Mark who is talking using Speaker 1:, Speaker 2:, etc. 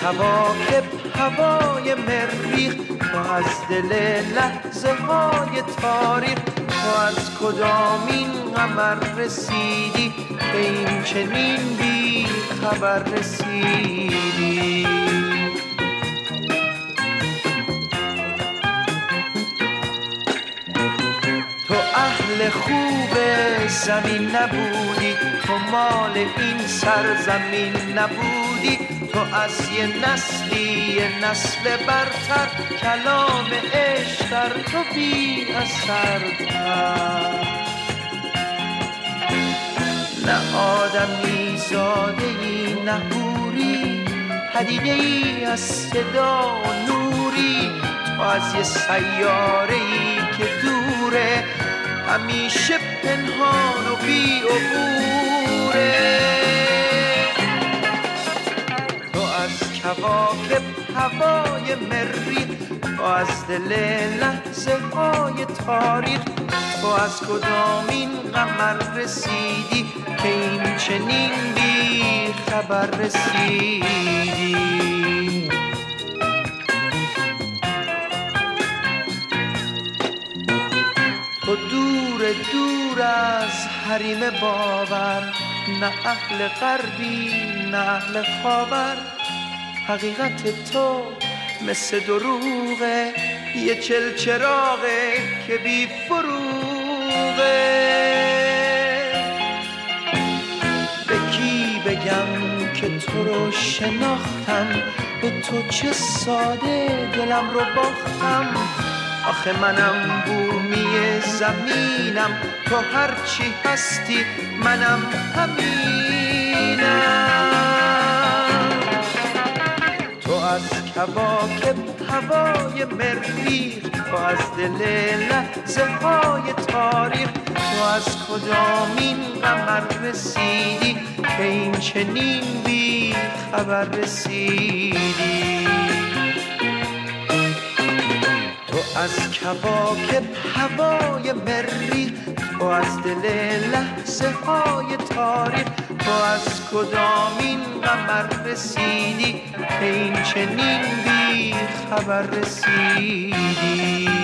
Speaker 1: کواکب هوای مریخ، تو از دل لحظه های تاریخ، تو از کدامین قمر رسیدی که این چنین بی خبر رسیدی. تو اهل خوب زمین نبودی، تو مال این سرزمین نبودی، تو از یه نسلی یه نسل برتر، کلام عشق در تو بی اثرتر. نه آدمی زاده ای نه حوری، پدیده ای از صدا و نوری، تو از یه سیاره ای که دوره، همیشه پنهان و بی عبوره. تو از کواکب هوای مریخ، تو از دل لحظه های تاریخ، تو از کدامین قمر رسیدی که این چنین بی خبر رسیدی. تو دور دور از حریم باور، نه اهل غربی نه اهل خاور، حقیقت تو مثل دروغه، یه چلچراغه که بی فروغه. به کی بگم که تو رو شناختم، به تو چه ساده دلم رو باختم. آخه منم بومی زمینم، تو هرچی هستی منم همینم. تو از کواکب هوای مریخ، تو از دل لحظه های تاریخ، تو از کدامین قمر رسیدی که این چنین بی خبر رسیدی. تو از کواکب هوای مریخ، تو از دل لحظه های تاریخ، تو از کدامین قمر رسیدی که این چنین بی خبر رسیدی.